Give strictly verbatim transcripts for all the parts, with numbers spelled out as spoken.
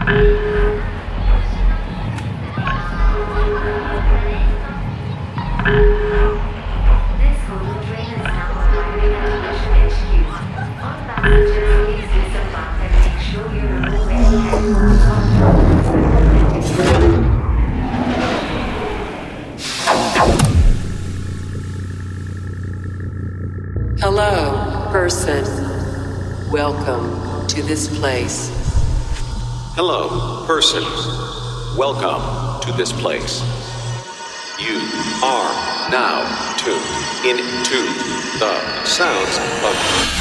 Hello, person. Welcome to this place. Hello, person. Welcome to this place. You are now tuned into the sounds of...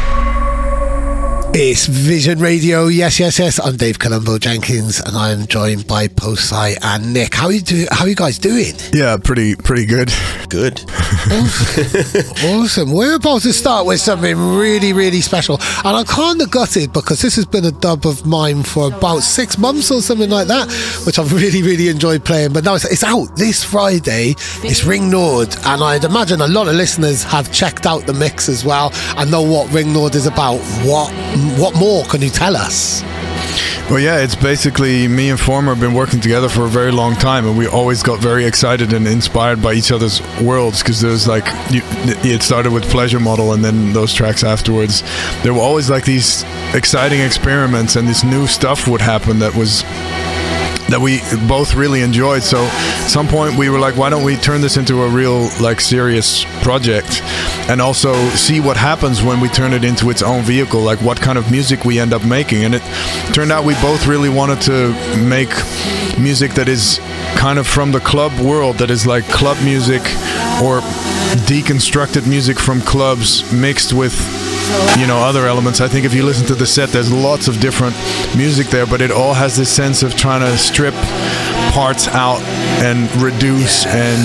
It's Vision Radio. Yes, yes, yes. I'm Dave Colombo Jenkins, and I'm joined by Posei and Nick. How are you do? How are you guys doing? Yeah, pretty, pretty good. Good. Awesome. Awesome. We're about to start with something really, really special, and I'm kind of gutted because this has been a dub of mine for about six months or something like that, which I've really, really enjoyed playing. But now it's, it's out this Friday. It's Ring Nord, and I'd imagine a lot of listeners have checked out the mix as well and know what Ring Nord is about. What? What more can you tell us? Well, yeah, it's basically me and Former have been working together for a very long time, and we always got very excited and inspired by each other's worlds, because there's like, you, it started with Pleasure Model, and then those tracks afterwards, there were always like these exciting experiments, and this new stuff would happen that was that we both really enjoyed. So at some point we were like, why don't we turn this into a real like serious project, and also see what happens when we turn it into its own vehicle, like what kind of music we end up making. And it turned out we both really wanted to make music that is kind of from the club world, that is like club music or deconstructed music from clubs mixed with, you know, other elements. I think if you listen to the set, there's lots of different music there, but it all has this sense of trying to strip parts out and reduce and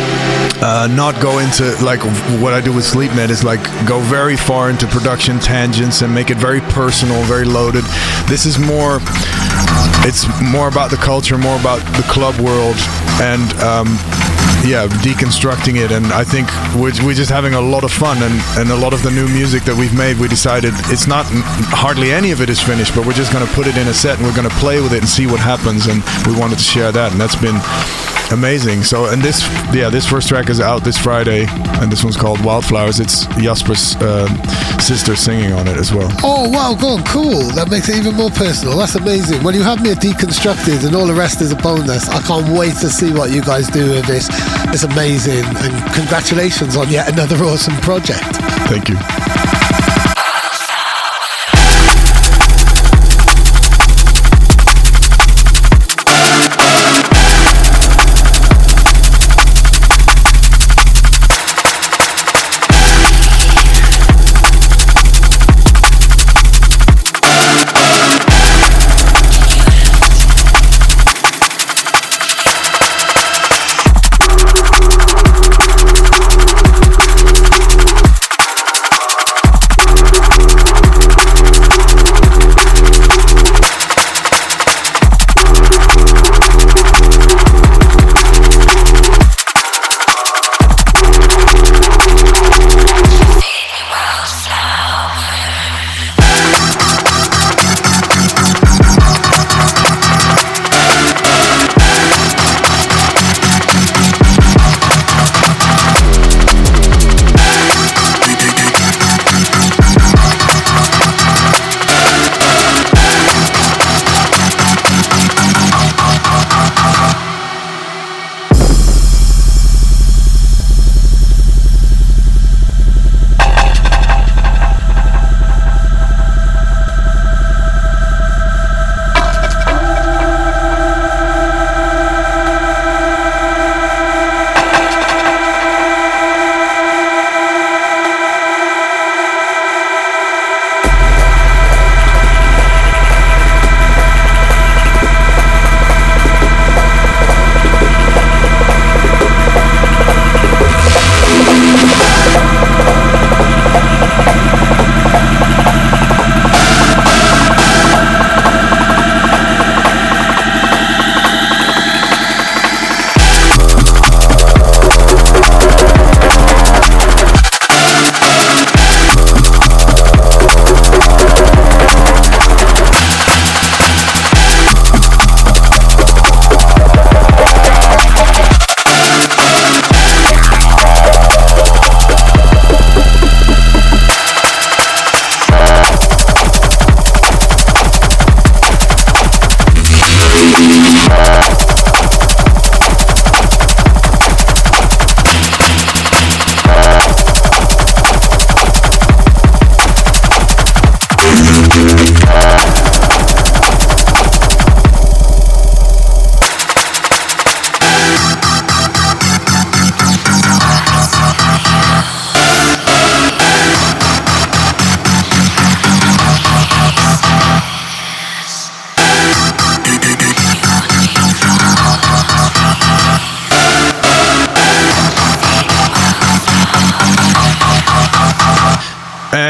uh, not go into, like what I do with Sleepnet is like go very far into production tangents and make it very personal, very loaded. This is more, it's more about the culture, more about the club world, and um, yeah, deconstructing it. And I think we're, we're just having a lot of fun, and, and a lot of the new music that we've made, we decided it's not, hardly any of it is finished, but we're just going to put it in a set and we're going to play with it and see what happens, and we wanted to share that, and that's been amazing. So, and this, yeah, this first track is out this Friday, and this one's called Wildflowers. It's Jasper's uh, sister singing on it as well. Oh wow, go on, cool. That makes it even more personal. That's amazing. Well, you have me at Deconstructed, and all the rest is a bonus. I can't wait to see what you guys do with this. It's amazing, and congratulations on yet another awesome project. Thank you.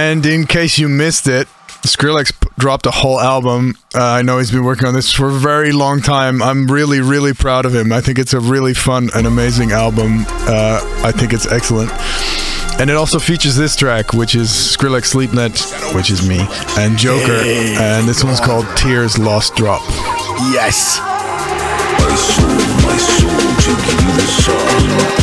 And in case you missed it, Skrillex p- dropped a whole album. Uh, I know he's been working on this for a very long time. I'm really, really proud of him. I think it's a really fun and amazing album. Uh, I think it's excellent. And it also features this track, which is Skrillex Sleepnet, which is me, and Joker. Hey, and this one's called Tears Lost Drop. Yes. My soul, my soul, to give you the song.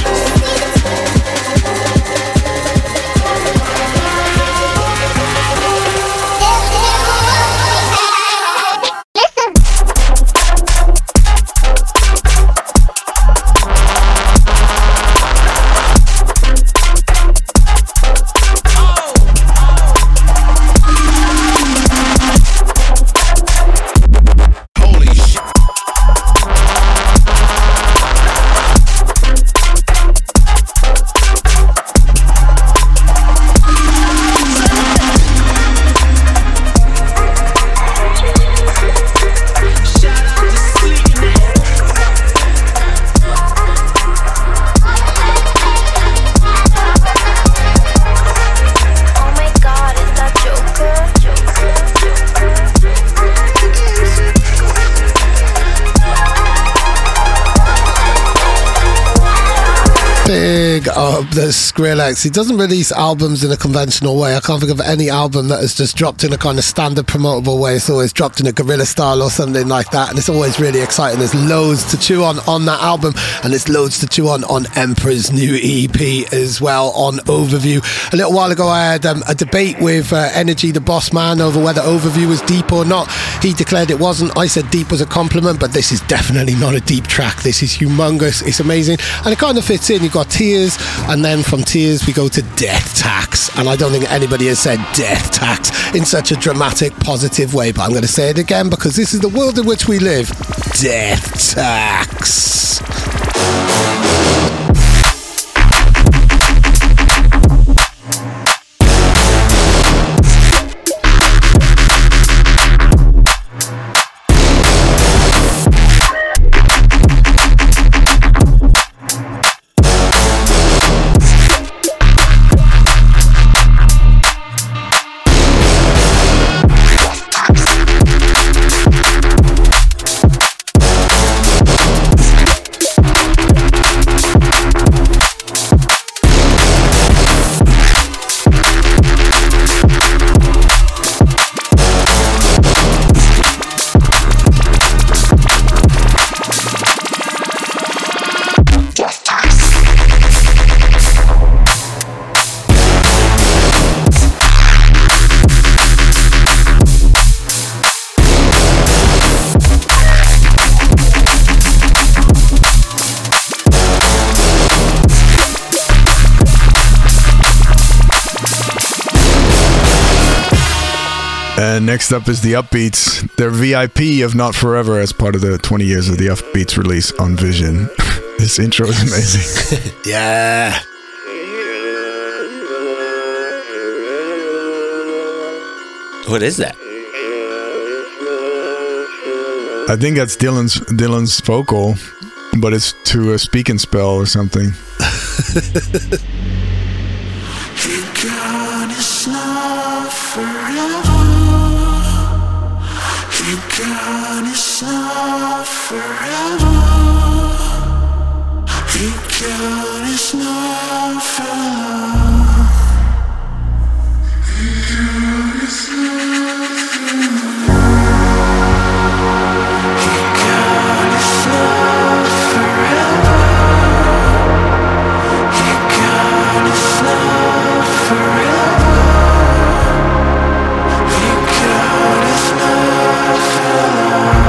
Up the Skrillex. He doesn't release albums in a conventional way. I can't think of any album that has just dropped in a kind of standard promotable way. It's always dropped in a guerrilla style or something like that, and it's always really exciting. There's loads to chew on on that album, and there's loads to chew on on Emperor's new E P as well on Overview. A little while ago I had um, a debate with uh, Energy the Boss Man over whether Overview was deep or not. He declared it wasn't. I said deep was a compliment, but this is definitely not a deep track. This is humongous. It's amazing, and it kind of fits in. You've got Tears, and then from Tears we go to Death Tax, and I don't think anybody has said Death Tax in such a dramatic, positive way, but I'm going to say it again because this is the world in which we live. Death Tax. And next up is the Upbeats. They're V I P of Not Forever as part of the twenty years of the Upbeats release on Vision. This intro is amazing. Yeah. What is that? I think that's Dylan's Dylan's vocal, but it's to a speak and spell or something. God is not forever. God is not forever. God is not forever. God is not forever. God is not forever. God is not forever. God is not forever.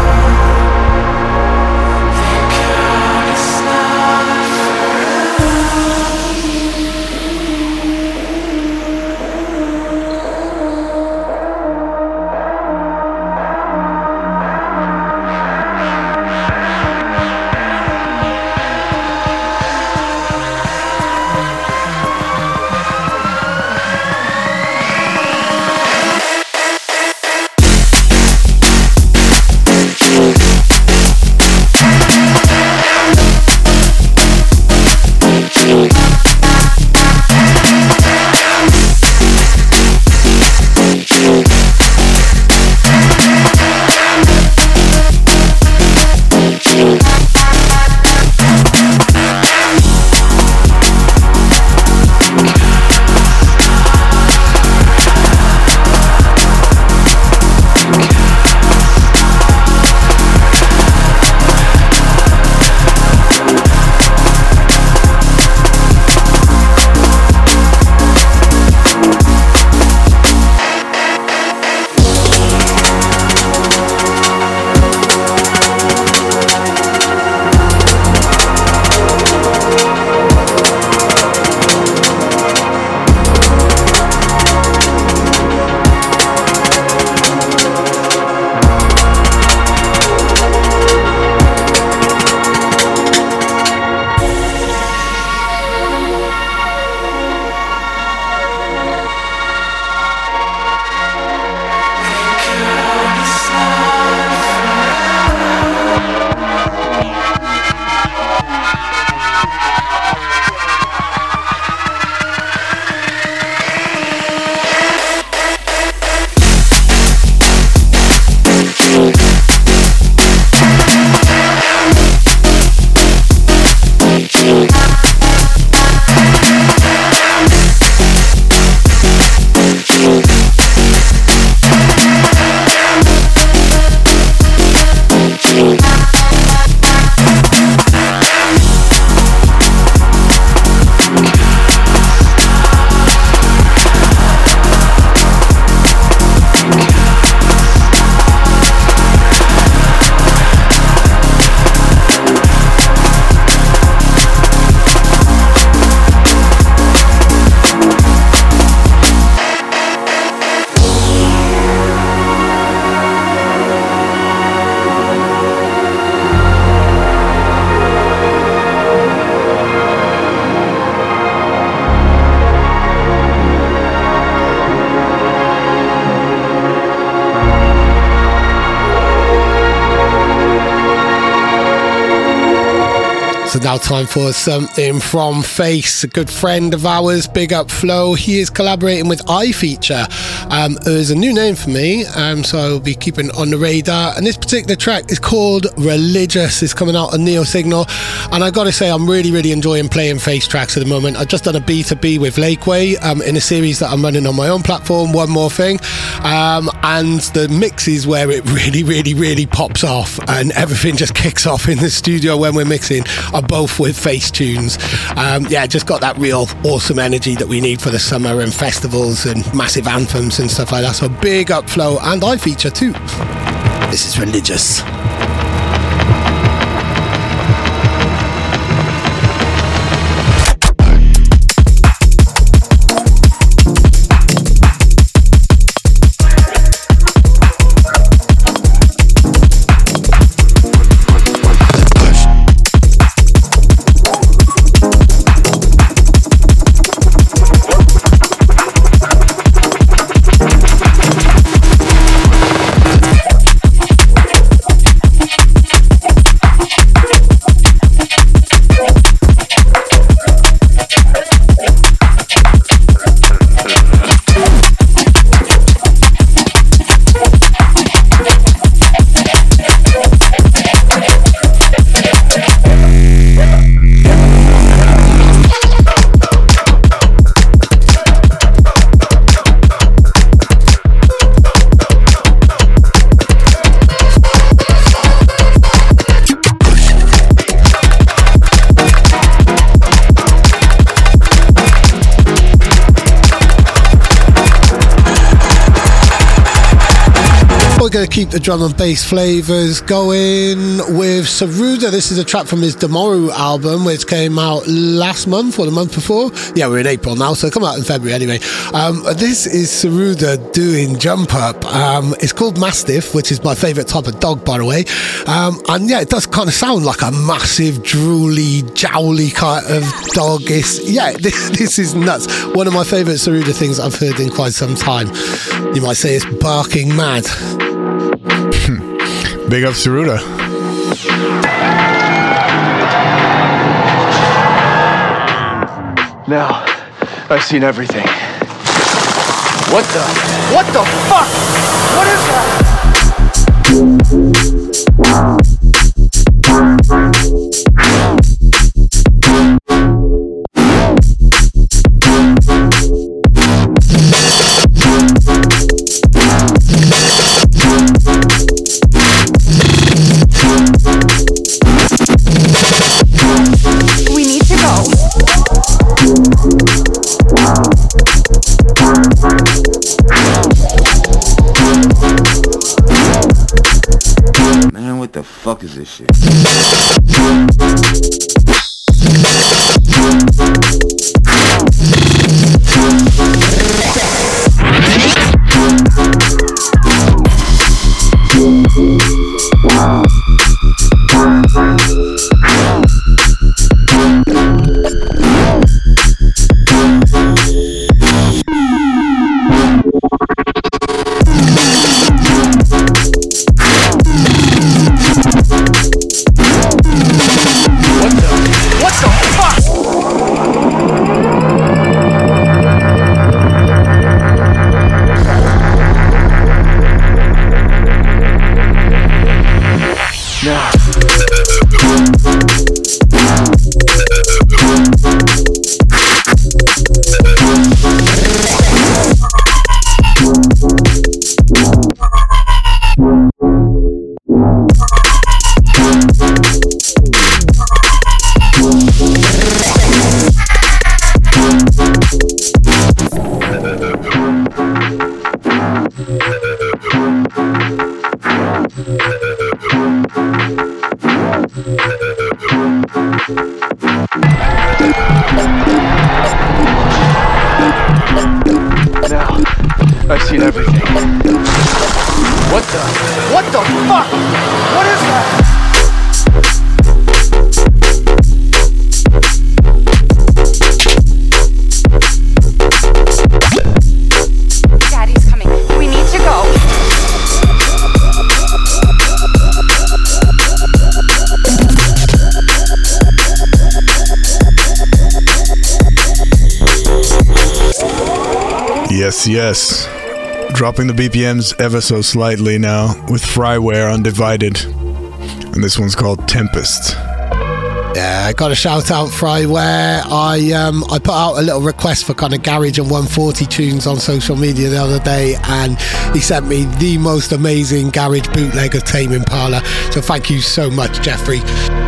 So now time for something from Face, a good friend of ours, big up Flo. He is collaborating with iFeature. Um, there's a new name for me, um, so I'll be keeping it on the radar. And this particular track is called Religious. It's coming out on Neo Signal. And I gotta say, I'm really, really enjoying playing Face tracks at the moment. I've just done a B two B with Lakeway um, in a series that I'm running on my own platform, One More Thing. Um, and the mix is where it really, really, really pops off and everything just kicks off in the studio when we're mixing, are both with Face tunes. Um, yeah, just got that real awesome energy that we need for the summer and festivals and massive anthems and stuff like that. So big up Flo and iFeature too. This is Religious. Going to keep the drum and bass flavors going with Saruda. This is a track from his Demoru album, which came out last month or the month before. Yeah, we're in April now, so it'll come out in February anyway. Um, this is Saruda doing Jump Up. Um, it's called Mastiff, which is my favourite type of dog, by the way. Um, and yeah, it does kind of sound like a massive, drooly, jowly kind of dog. It's, yeah, this, this is nuts. One of my favourite Saruda things I've heard in quite some time. You might say it's barking mad. Big up Saruda. Now, I've seen everything. What the? What the fuck? What is that? Man, what the fuck is this shit? Now, I've seen everything. What the? What the fuck? What is that? Yes, yes. Dropping the B P Ms ever so slightly now with Fryware Undivided. And this one's called Tempest. Yeah, I got to shout out Fryware. I um I put out a little request for kind of garage and one forty tunes on social media the other day, and he sent me the most amazing garage bootleg of Tame Impala. So thank you so much, Jeffrey.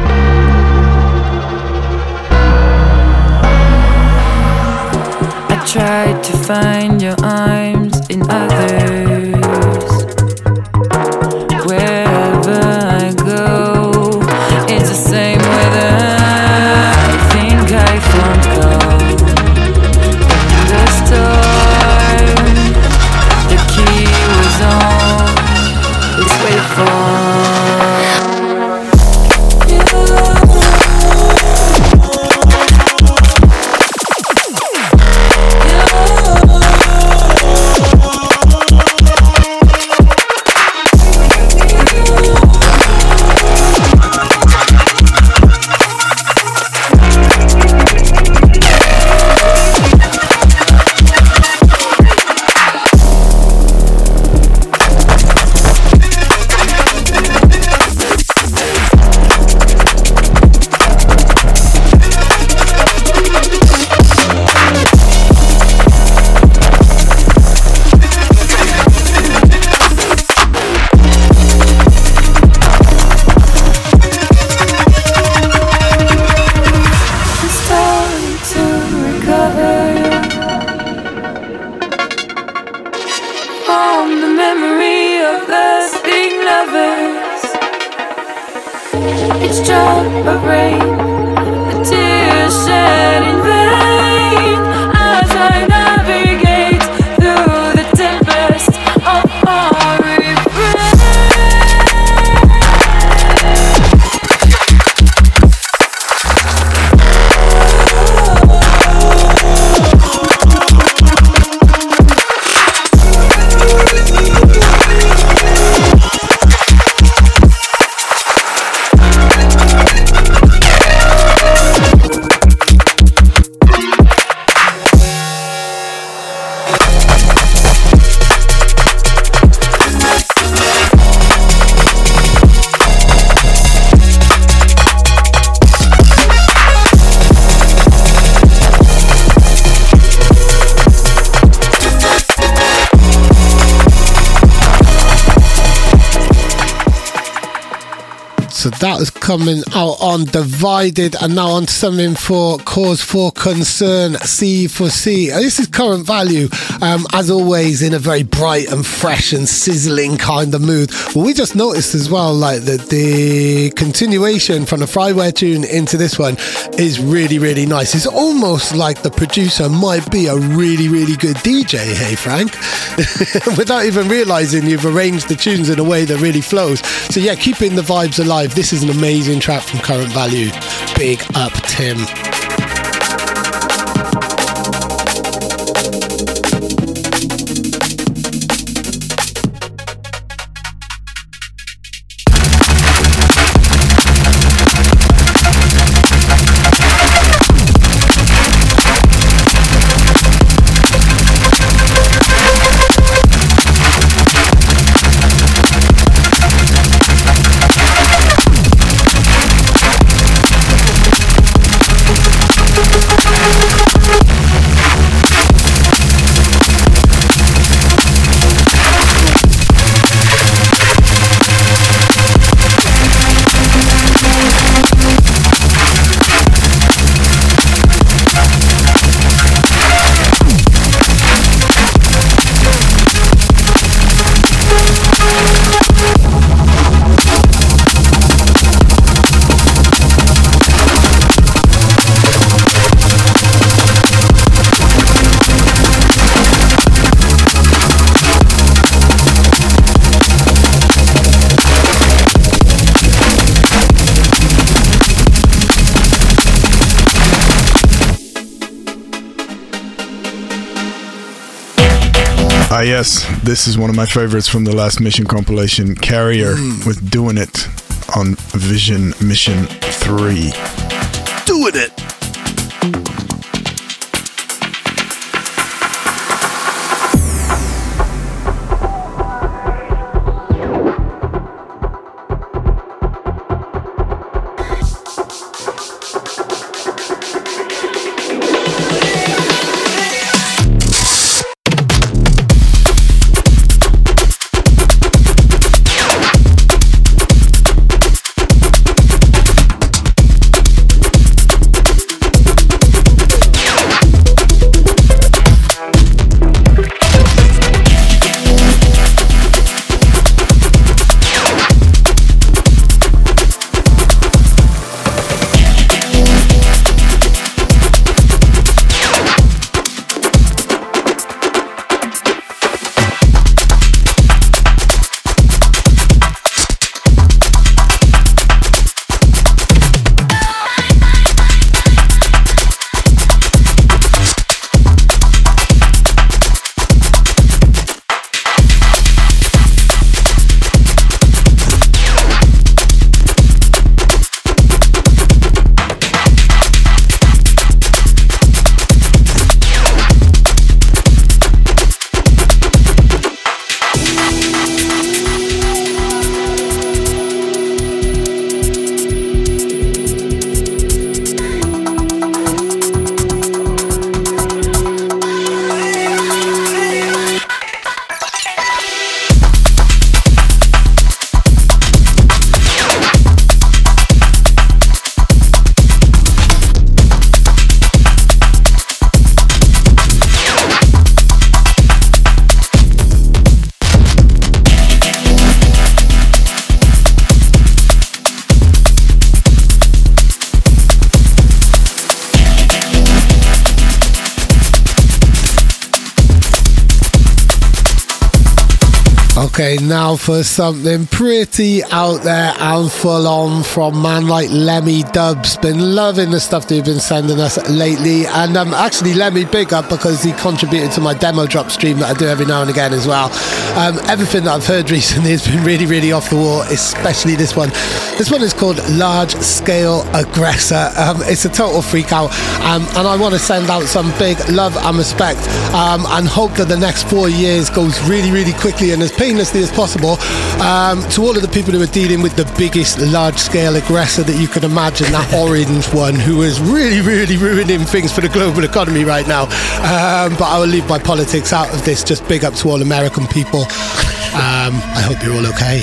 I tried to find your arms in others. Wherever I go, it's the same weather. I think I found calm in the storm. The key was on. Let's wait for. So that is coming out on Divided, and now on to something for Cause for Concern, C for C. And this is Current Value, um, as always, in a very bright and fresh and sizzling kind of mood. Well, we just noticed as well, like that the continuation from the Fryware tune into this one is really, really nice. It's almost like the producer might be a really, really good D J, hey Frank? Without even realising you've arranged the tunes in a way that really flows. So yeah, keeping the vibes alive. This is an amazing track from Current Value. Big up, Tim. Ah, yes, this is one of my favorites from the last Mission compilation, Carrier, mm. with Doing It on Vision Mission three. Doing it! Okay, now for something pretty out there and full on from man like Lemmy Dubs. Been loving the stuff they've been sending us lately, and um, actually Lemmy, big up, because he contributed to my demo drop stream that I do every now and again as well. Um, everything that I've heard recently has been really, really off the wall, especially this one. This one is called Large Scale Aggressor. Um, it's a total freak out, um, and I want to send out some big love and respect, um, and hope that the next four years goes really, really quickly and as painlessly as possible, um, to all of the people who are dealing with the biggest large-scale aggressor that you can imagine, that orange one who is really, really ruining things for the global economy right now. Um, but I will leave my politics out of this. Just big up to all American people. Um, I hope you're all okay.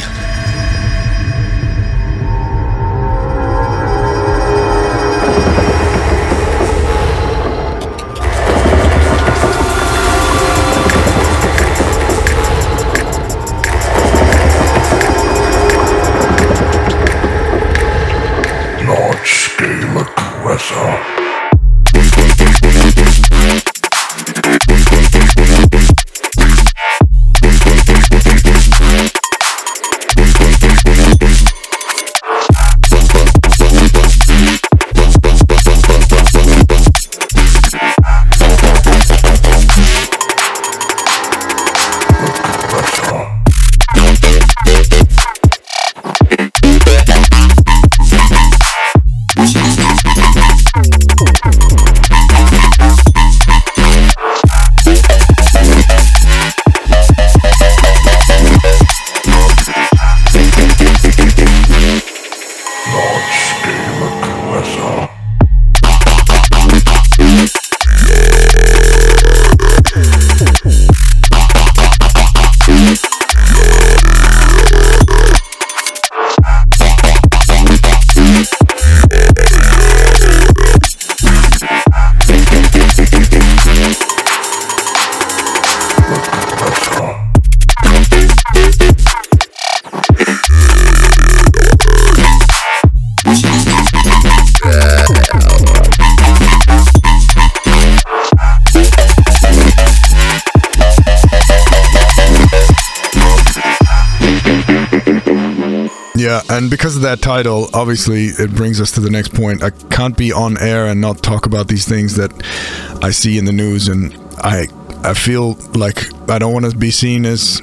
Yeah, and because of that title, obviously it brings us to the next point. I can't be on air and not talk about these things that I see in the news, and I I feel like I don't want to be seen as...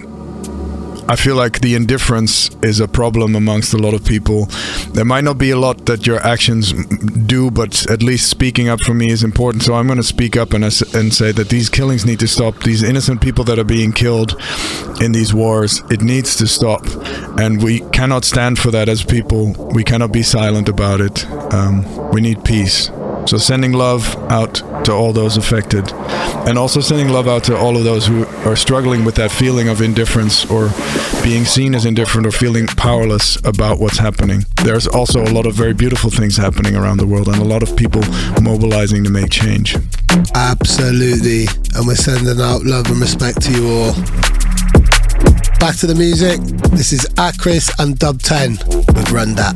I feel like the indifference is a problem amongst a lot of people. There might not be a lot that your actions do, but at least speaking up for me is important. So I'm going to speak up and, and say that these killings need to stop. These innocent people that are being killed in these wars, it needs to stop. And we cannot stand for that as people. We cannot be silent about it. Um, we need peace. So sending love out to all those affected, and also sending love out to all of those who are struggling with that feeling of indifference or being seen as indifferent or feeling powerless about what's happening. There's also a lot of very beautiful things happening around the world and a lot of people mobilizing to make change. Absolutely. And we're sending out love and respect to you all. Back to the music. This is Acris and Dub ten with Run That.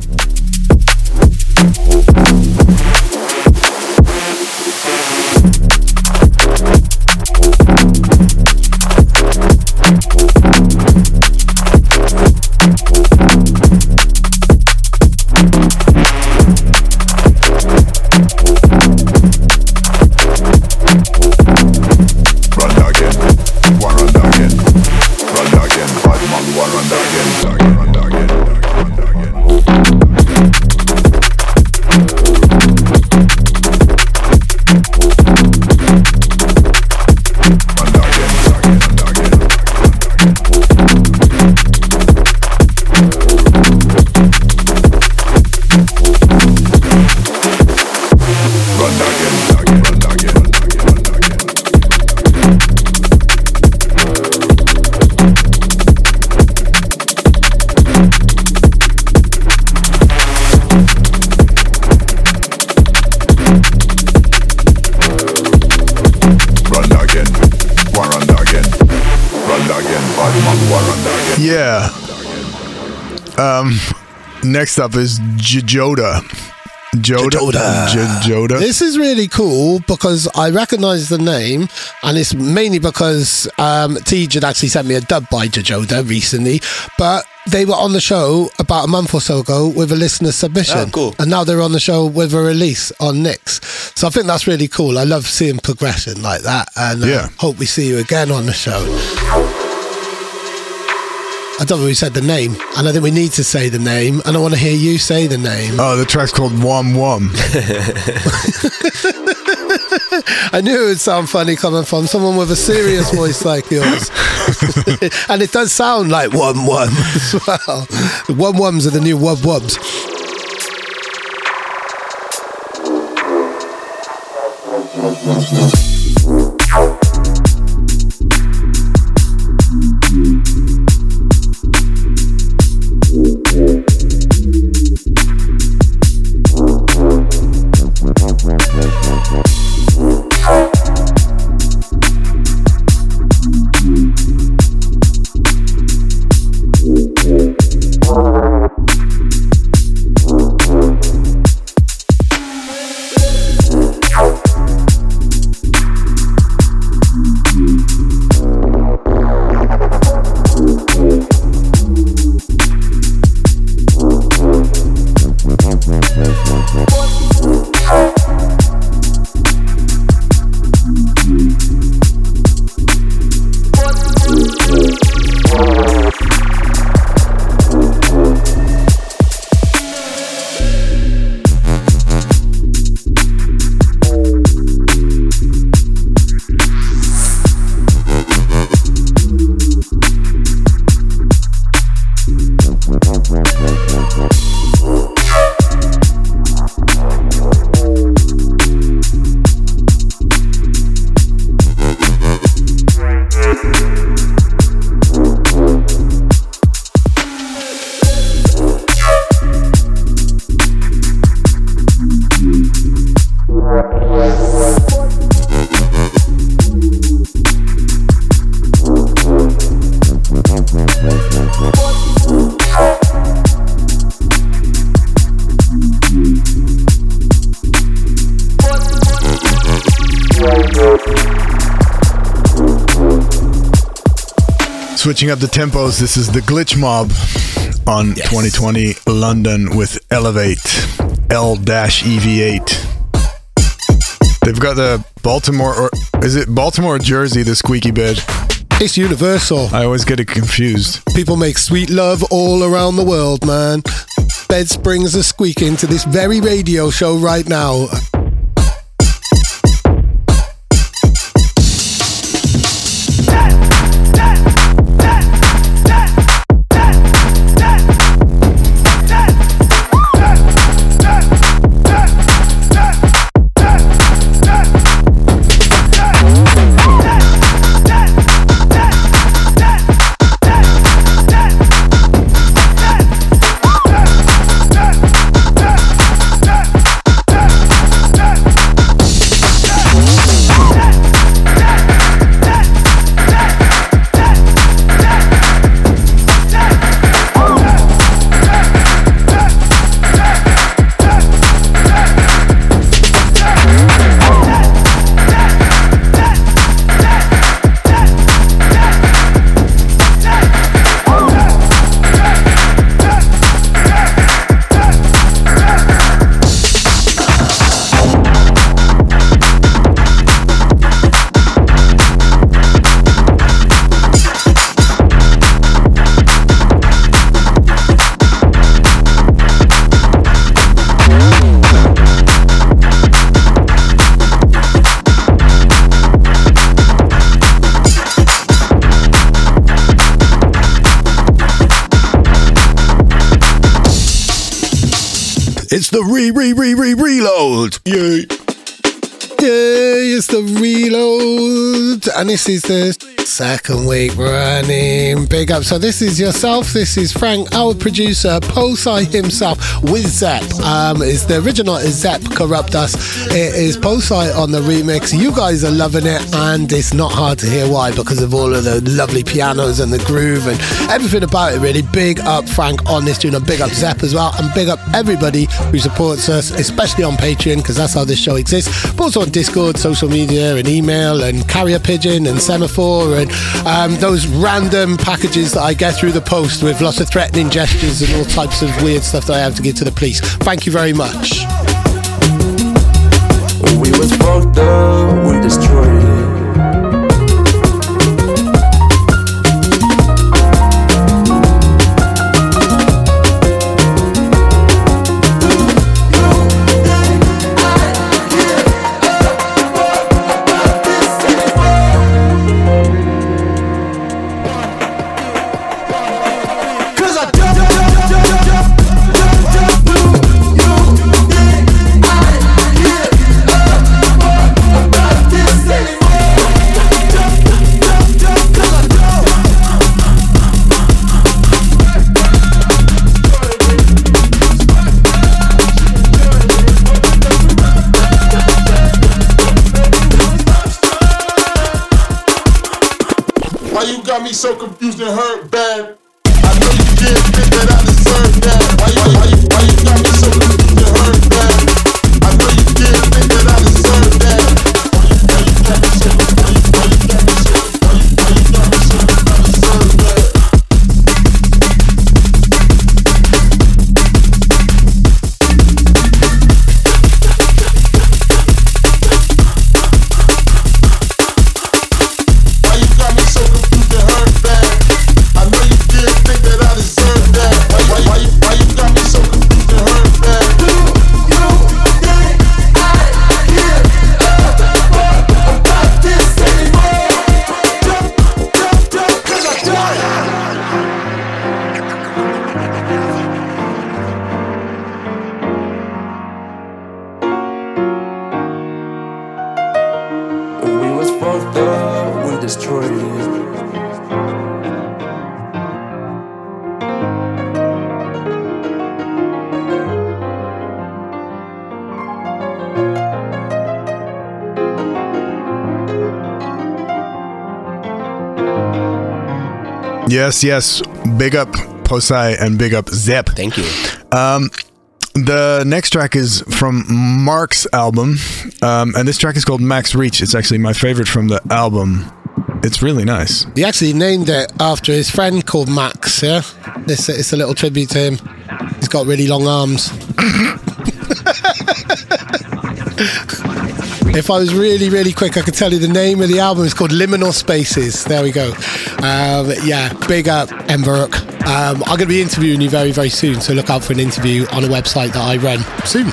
Yeah. Um, next up is J- Joda. Joda. Joda. J- Joda. This is really cool because I recognise the name, and it's mainly because um, Tej had actually sent me a dub by Joda recently, but they were on the show about a month or so ago with a listener submission. Oh, cool. And now they're on the show with a release on Nix. So I think that's really cool. I love seeing progression like that, and uh, Yeah. hope we see you again on the show. I don't know if we said the name, and I think we need to say the name, and I want to hear you say the name. Oh, the track's called Wom Wom. I knew it would sound funny coming from someone with a serious voice like yours. And it does sound like Wom Wom as well. The Wom Woms are the new Wub Wubs. Switching up the tempos, this is the Glitch Mob on Yes. twenty twenty London with Elevate L E V eight. They've got the Baltimore, or is it Baltimore or Jersey, the squeaky bed? It's universal. I always get it confused. People make sweet love all around the world, man. Bed springs are squeaking to this very radio show right now. It's the re re re re reload. Yay. Yay, it's the reload. And this is the Second week running. Big up. So this is yourself. This is Frank, our producer, Posei himself with Zepp. Um, it's the original is Zepp Corrupt Us. It is Posei on the remix. You guys are loving it, and it's not hard to hear why, because of all of the lovely pianos and the groove and everything about it, really. Big up Frank on this tune, and big up Zepp as well, and big up everybody who supports us, especially on Patreon, because that's how this show exists, but also on Discord, social media, and email, and Carrier Pigeon, and Semaphore, and um, those random packages that I get through the post with lots of threatening gestures and all types of weird stuff that I have to give to the police. Thank you very much. We was fucked up, we destroyed it. Me so confused and hurt bad. I know you didn't think that I deserved that. Why you, why you, why you got me so confused and hurt bad? I know you didn't think that I deserved that. Why you, why you got me so confused? Why you got me so why you, why you got me so confused? I deserve that. Yes, yes. Big up Posei and big up Zepp. Thank you. Um, the next track is from Mark's album, um, and this track is called Max Reach. It's actually my favorite from the album. It's really nice. He actually named it after his friend called Max, yeah? It's, it's a little tribute to him. He's got really long arms. If I was really, really quick, I could tell you the name of the album. It's called Liminal Spaces. There we go. Um, yeah, big up, Embark. Um, I'm going to be interviewing you very, very soon, so look out for an interview on a website that I run soon.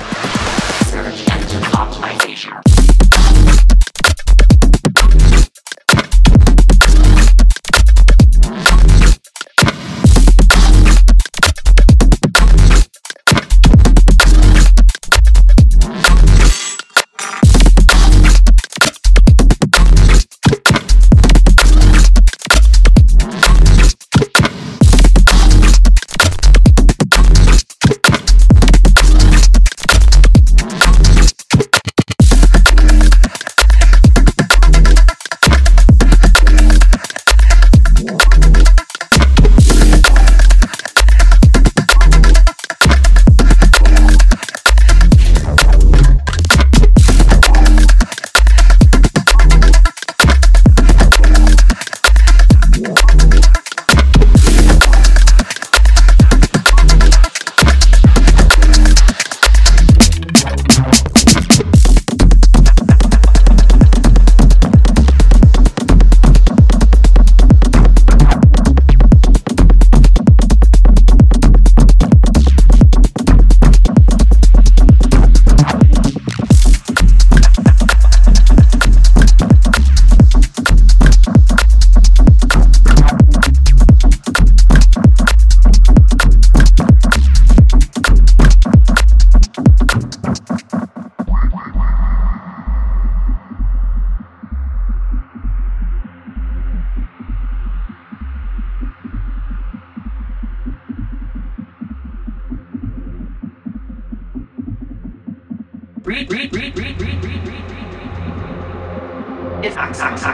Read, read, read, read, read, read, read. It's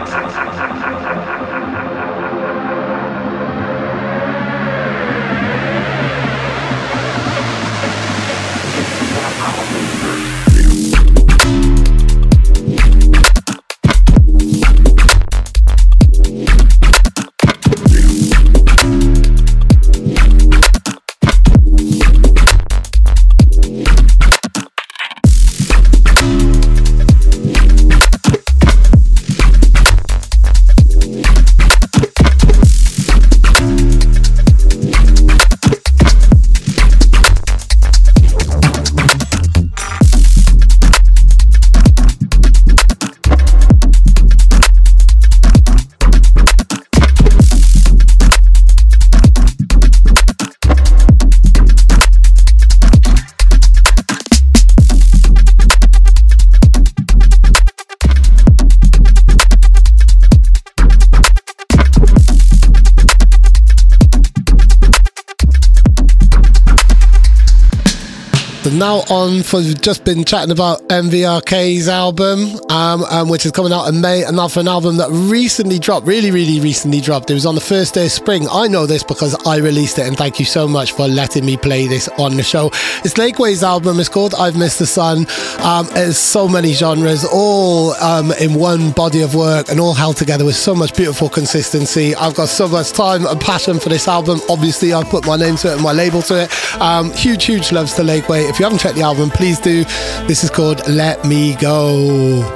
Now on for just been chatting about M V R K's album, um, um, which is coming out in May, and now for an album that recently dropped, really, really recently dropped. It was on the first day of spring. I know this because I released it, and thank you so much for letting me play this on the show. It's Lakeway's album. It's called I've Missed the Sun. Um, it's so many genres, all um, in one body of work, and all held together with so much beautiful consistency. I've got so much time and passion for this album. Obviously, I've put my name to it and my label to it. Um, huge, huge loves to Lakeway. If you haven't checked the album, please do. This is called Let Me Go.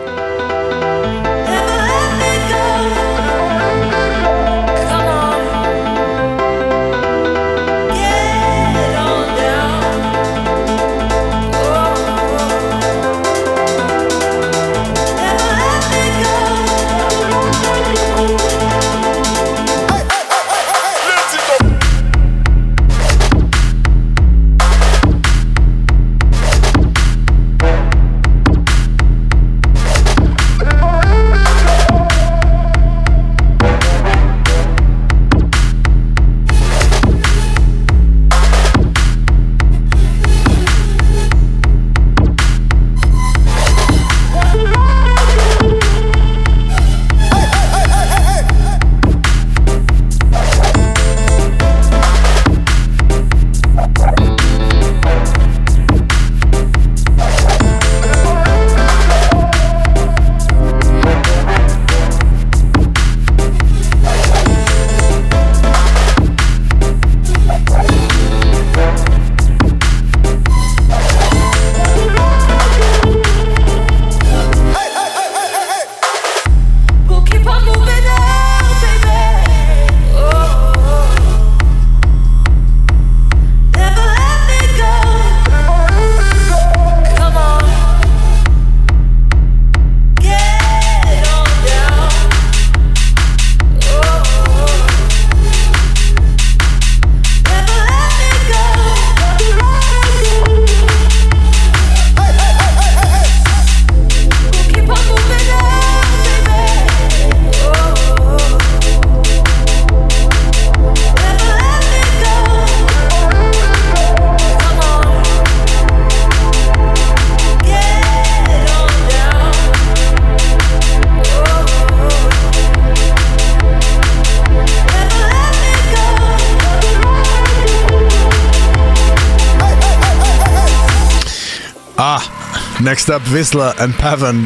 Next up, Visla and Pavan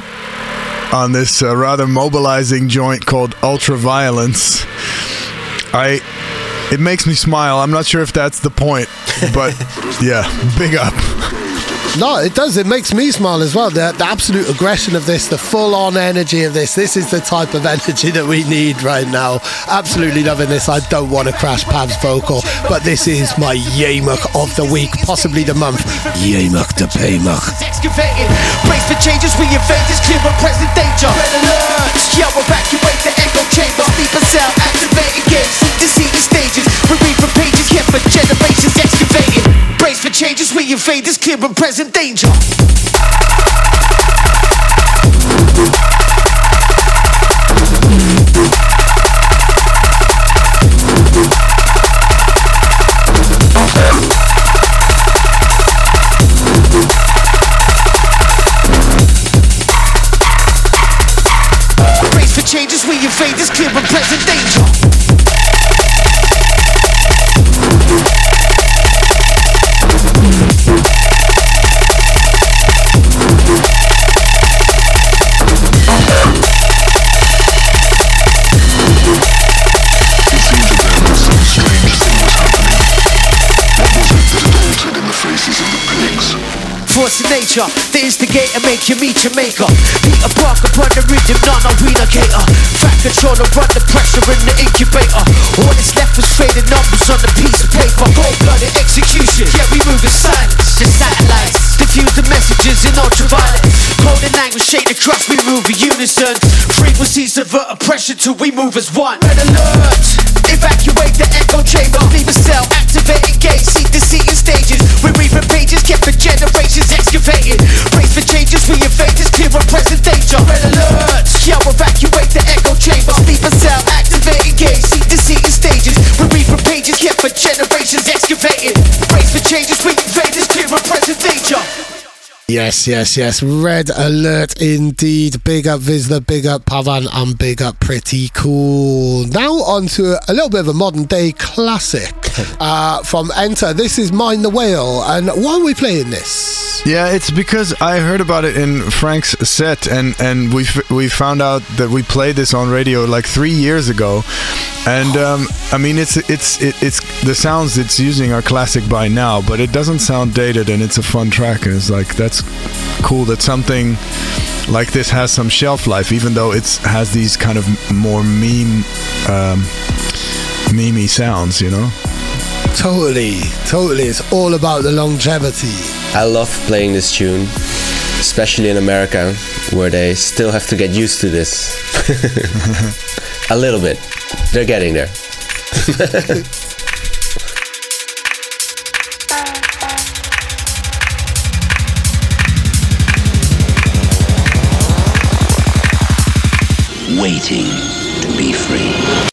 on this uh, rather mobilizing joint called Ultraviolence. I, it makes me smile. I'm not sure if that's the point, but yeah, big up. No, it does. It makes me smile as well. The, the absolute aggression of this, the full-on energy of this. This is the type of energy that we need right now. Absolutely loving this. I don't want to crash Pav's vocal, but this is my Yamuk of the week, possibly the month. Yamuk to Paymuk. Excavating, brace for changes, we invade this clear and present danger. Red alert, yeah, evacuate the echo chamber. Sleeper cell, activating gates, seek to see the stages. We read from pages, here for generations excavating. Brace for changes, we invade this clear and present danger. stages, clear and present danger. Force of nature, the instigator make you meet your maker. Peter Parker upon the rhythm, none are relocator. Fat controller, run the pressure in the incubator. All that's left was faded numbers on a piece of paper. Cold-blooded execution, yeah we move in silence. Just satellites, diffuse the messages in ultraviolet. Code and language shake the crust, we move in unison. Frequencies avert oppression till we move as one. Red alert, evacuate the echo chamber. Leave a cell, activate, engage, seek the seating stages. We're reading pages, kept for generations excavated. Brace for changes, we invade this clear and present danger. Red alert, yeah, evacuate the echo chamber. Sleep a cell, activate, engage, seek the seating stages. We're reading pages, kept for generations excavated. Brace for changes, we invade this clear and present danger. Yes, yes, yes. Red alert indeed. Big up Vizsla, big up Pavan, and big up Pretty Cool. Now on to a little bit of a modern day classic uh, from Enter. This is Mind the Whale. And why are we playing this? Yeah, it's because I heard about it in Frank's set, and, and we f- we found out that we played this on radio like three years ago. And um, I mean, it's it's it, it's the sounds it's using are classic by now, but it doesn't sound dated, and it's a fun track. And it's like that's cool that something like this has some shelf life, even though it has these kind of more meme, um, memey sounds, you know. Totally, totally. It's all about the longevity. I love playing this tune, especially in America, where they still have to get used to this. A little bit. They're getting there. Waiting to be free.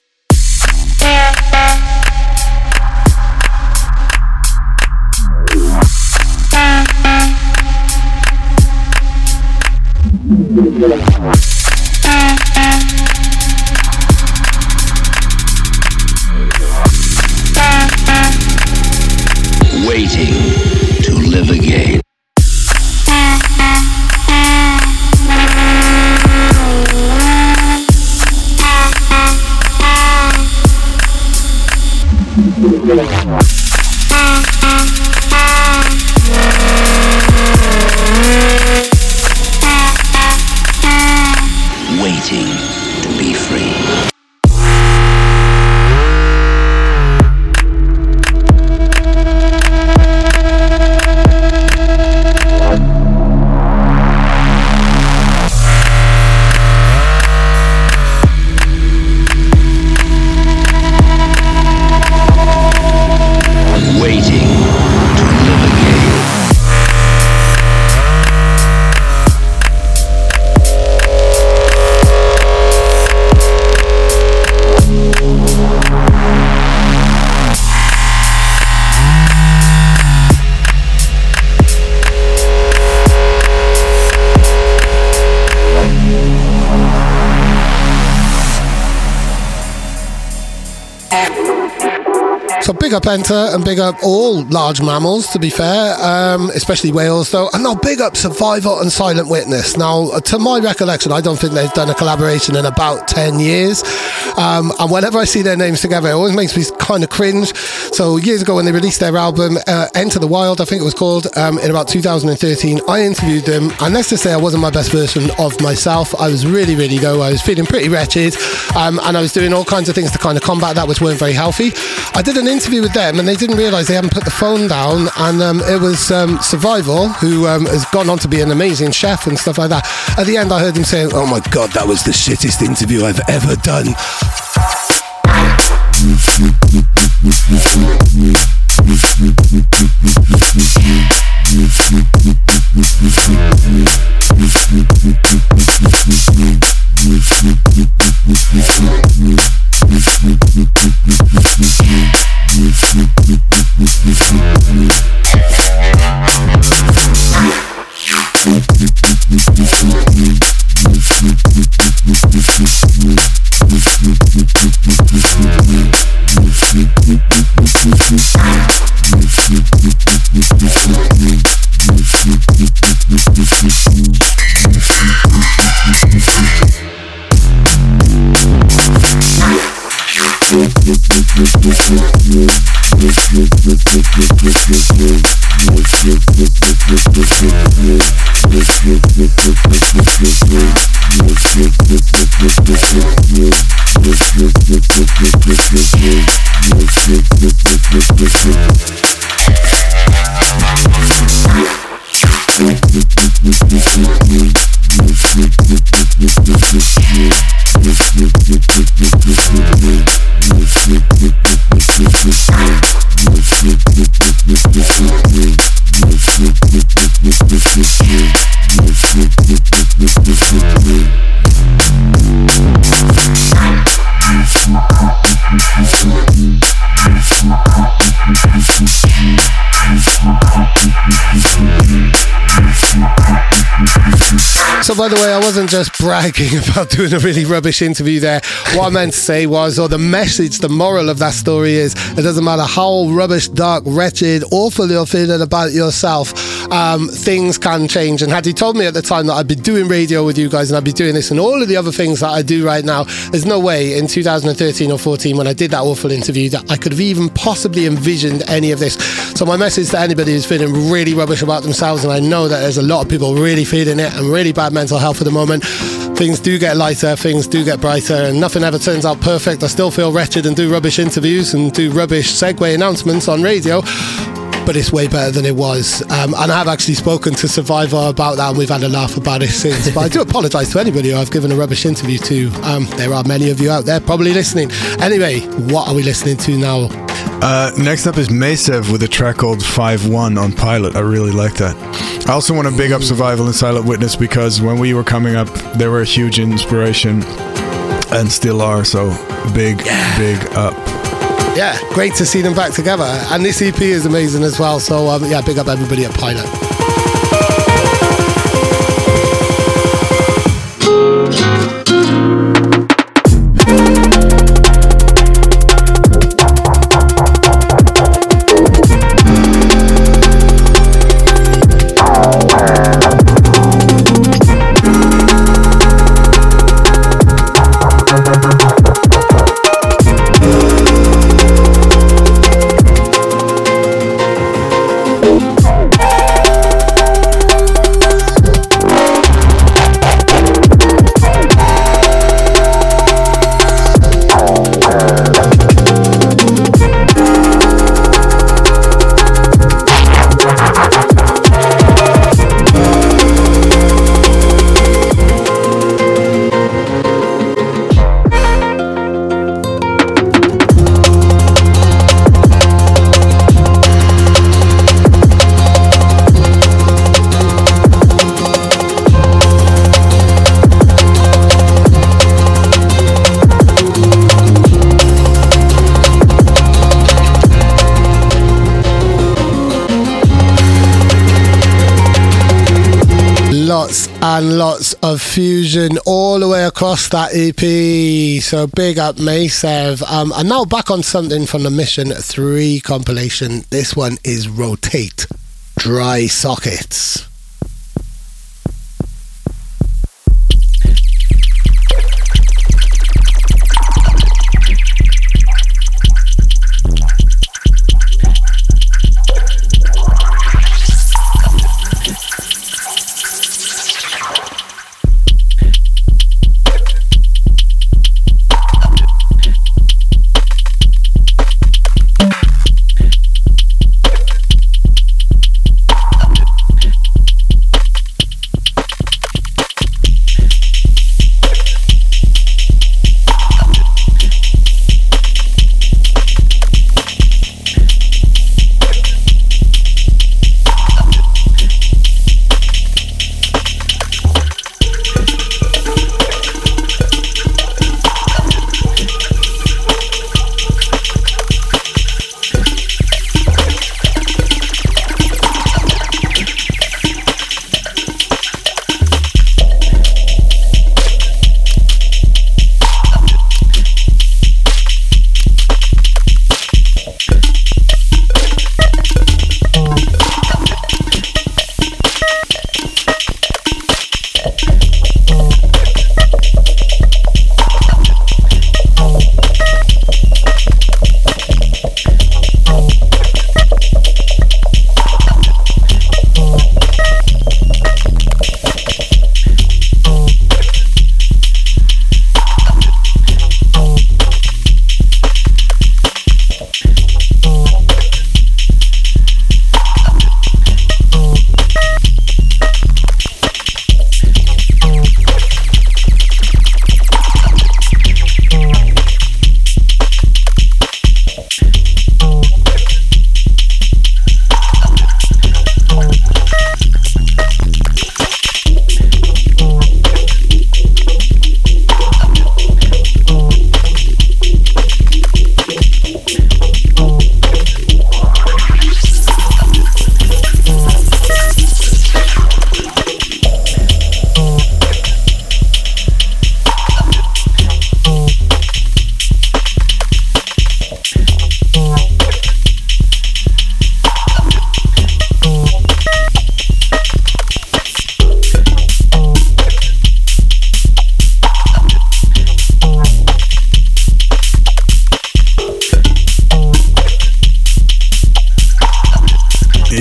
Waiting to live again. Waiting to be free. So big up Enter and big up all large mammals, to be fair, um, especially whales though. And now big up Survivor and Silent Witness. Now, to my recollection, I don't think they've done a collaboration in about ten years. Um, and whenever I see their names together, it always makes me kind of cringe. So years ago when they released their album, uh, Enter the Wild, I think it was called, um, in about two thousand thirteen, I interviewed them. And let's just say I wasn't my best version of myself. I was really, really low. I was feeling pretty wretched. Um, and I was doing all kinds of things to kind of combat that, which weren't very healthy. I did an interview with them and they didn't realise they hadn't put the phone down, and um, it was um, Survival, who um, has gone on to be an amazing chef and stuff like that. At the end I heard him saying, "Oh my god, that was the shittest interview I've ever done." So, by the way, I wasn't just bragging about doing a really rubbish interview there. What I meant to say was, or the message, the moral of that story is, it doesn't matter how rubbish, dark, wretched, awful you're feeling about yourself, um, things can change. And had he told me at the time that I'd be doing radio with you guys and I'd be doing this and all of the other things that I do right now, there's no way in two thousand thirteen or fourteen when I did that awful interview that I could have even possibly envisioned any of this. So my message to anybody who's feeling really rubbish about themselves, and I know that there's a lot of people really feeling it and really bad mental health at the moment, things do get lighter, things do get brighter, and nothing ever turns out perfect. I still feel wretched and do rubbish interviews and do rubbish segue announcements on radio, but it's way better than it was. Um, and I have actually spoken to Survivor about that, and we've had a laugh about it since. But I do apologise to anybody who I've given a rubbish interview to. Um, there are many of you out there probably listening. Anyway, what are we listening to now? Uh, next up is Masev with a track called five one on Pilot. I really like that. I also want to big up Survival and Silent Witness, because when we were coming up, they were a huge inspiration and still are. So big, yeah. big up. Yeah, great to see them back together. And this E P is amazing as well. So um, yeah, big up everybody at Pilot. And lots of fusion all the way across that E P. So big up Masev. Um, and now back on something from the Mission three compilation. This one is Rotate Dry Sockets.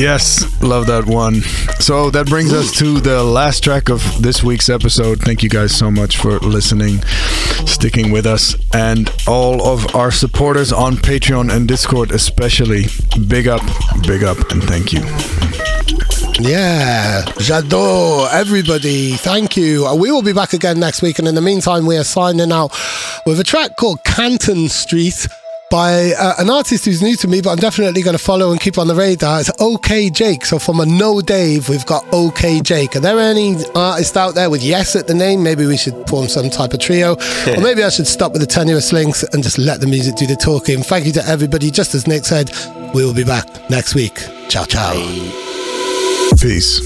Yes, love that one. So that brings us to the last track of this week's episode. Thank you guys so much for listening, sticking with us, and all of our supporters on Patreon and Discord especially. Big up, big up, and thank you. Yeah, j'adore everybody. Thank you. We will be back again next week, and in the meantime, we are signing out with a track called Canton Street by uh, an artist who's new to me, but I'm definitely going to follow and keep on the radar. It's OK Jake. So from a No Dave, we've got OK Jake. Are there any artists out there with yes at the name? Maybe we should form some type of trio. Or maybe I should stop with the tenuous links and just let the music do the talking. Thank you to everybody. Just as Nick said, we will be back next week. Ciao, ciao. Peace.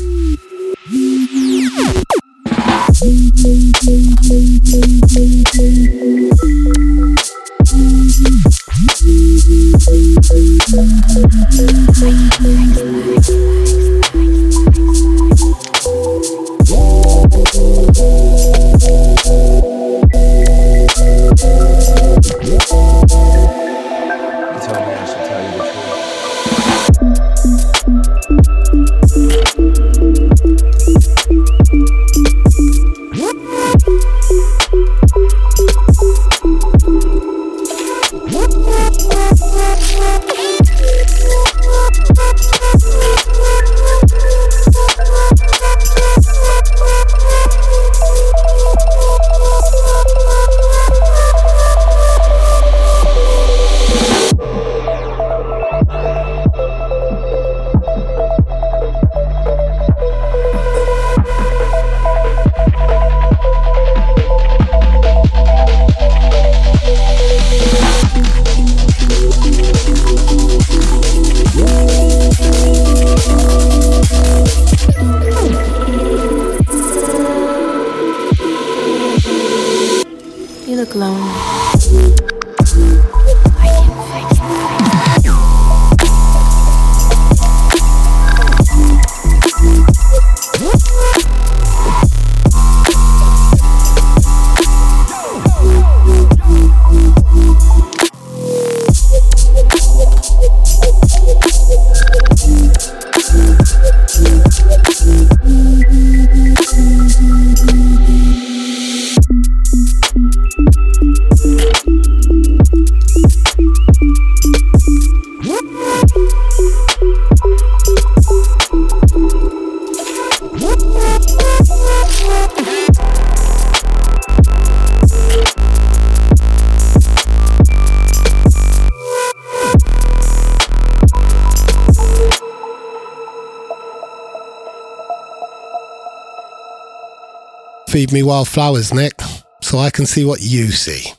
Feed me wildflowers, Nick, so I can see what you see.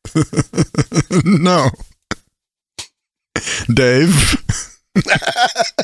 No. Dave.